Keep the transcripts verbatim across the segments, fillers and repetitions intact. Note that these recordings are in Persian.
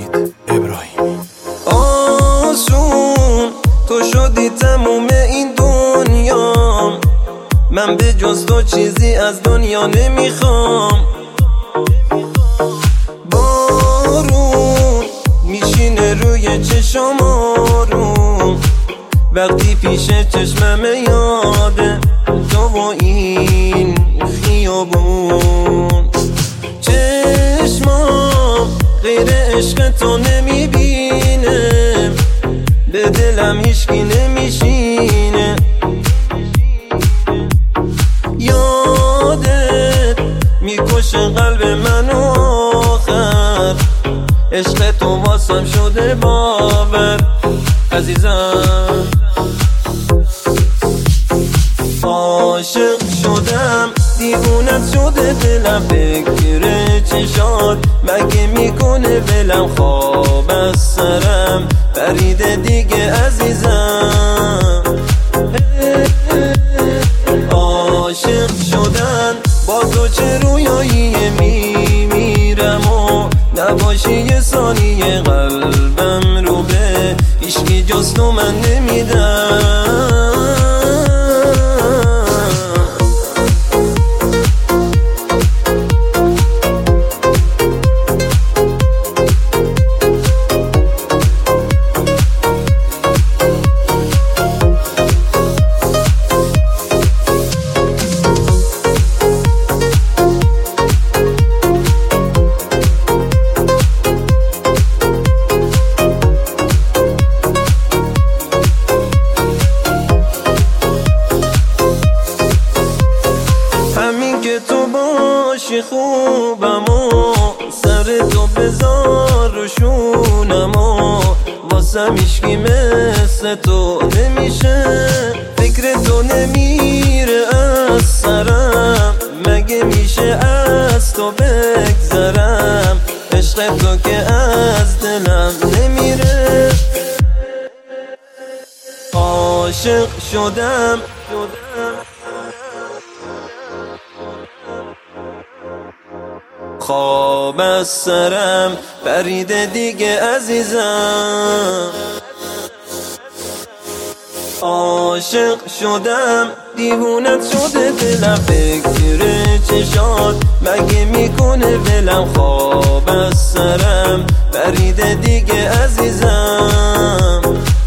وحید ابراهیمی. آسون تو شدی تموم این دنیا، من به جز تو چیزی از دنیا نمیخوام. بارون میشینه روی چشم آروم، وقتی پیش چشمم یاده تو و این خیابون. چشمام غیر عشق تو نمیبینه، به دلم هیچکی نمیشینه. یادت میکشه قلب منو آخر، عشق تو واسم شده باور عزیزم. عاشق شدم دیوونت شده دلم، فکر چشات مگه میکنه ولم، خواب از سرم پریده دیگه عزیزم. عاشق شدن با تو چه رویایی میمیرم و نباشی یه ثانیه قلبم رو به هیچکی جز تو من نمیدم. که تو باشی خوبم و سر تو بذار رو شونم و واسم هیچکی مثل تو نمیشه، فکر تو نمیره از سرم، مگه میشه از تو بگذرم، عشق تو که از دلم نمیره. عاشق شدم خواب از سرم پریده دیگه عزیزم. عاشق شدم دیوونت شده دلم، فکر چشات مگه میکنه ولم، خواب از سرم پریده دیگه عزیزم.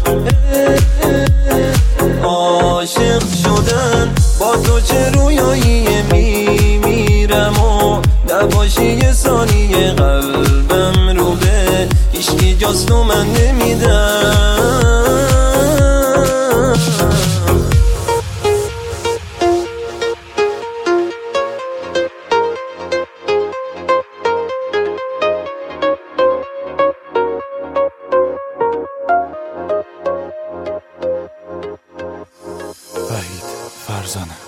عاشق شدن با تو چه رویایی میمیرم و نباشی یه ثانیه قلبم رو به هیچکی جز تو من نمیدم. وحید فرزانه.